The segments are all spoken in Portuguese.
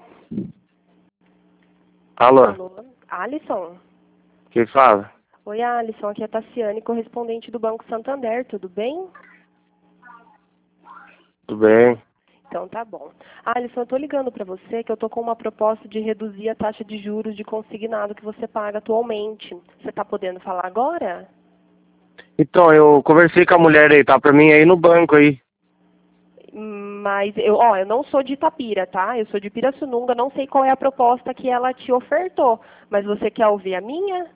Alô? Alô? Alisson? Quem fala? Oi, Alisson. Aqui é a Tassiane, correspondente do Banco Santander. Tudo bem? Tudo bem? Então tá bom. Alisson, eu tô ligando para você que eu tô com uma proposta de reduzir a taxa de juros de consignado que você paga atualmente. Você tá podendo falar agora? Então, eu conversei com a mulher aí, tá pra mim aí no banco aí. Mas eu não sou de Itapira, tá? Eu sou de Pirassununga, não sei qual é a proposta que ela te ofertou. Mas você quer ouvir a minha?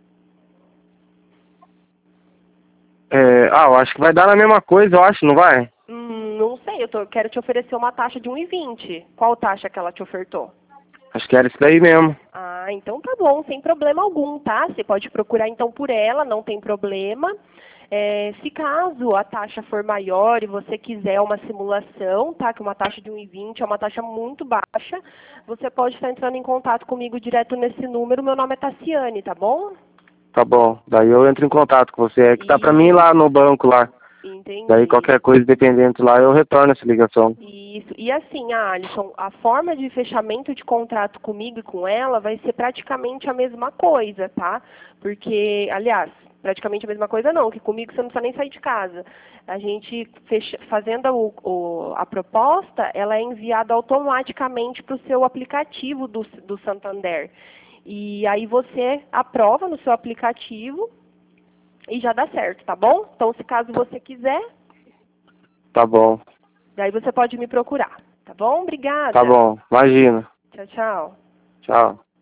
Eu acho que vai dar na mesma coisa, eu acho, não vai? Não sei, quero te oferecer uma taxa de 1,20. Qual taxa que ela te ofertou? Acho que era isso daí mesmo. Ah, então tá bom, sem problema algum, tá? Você pode procurar então por ela, não tem problema. Se caso a taxa for maior e você quiser uma simulação, tá? Que uma taxa de 1,20 é uma taxa muito baixa, você pode estar entrando em contato comigo direto nesse número. Meu nome é Tassiane, tá bom? Tá bom, daí eu entro em contato com você. É que tá pra mim Isso, lá no banco lá. Daí entendi. qualquer coisa dependente lá, eu retorno essa ligação. Isso. E assim, Alisson, a forma de fechamento de contrato comigo e com ela vai ser praticamente a mesma coisa, tá? Porque, aliás, praticamente a mesma coisa não, que comigo você não precisa nem sair de casa. A gente, fazendo a proposta, ela é enviada automaticamente para o seu aplicativo do Santander. E aí você aprova no seu aplicativo e já dá certo, tá bom? Então, se caso você quiser, Tá bom, daí você pode me procurar, tá bom? tá Obrigada. bom, imagina. Tchau, tchau. Tchau.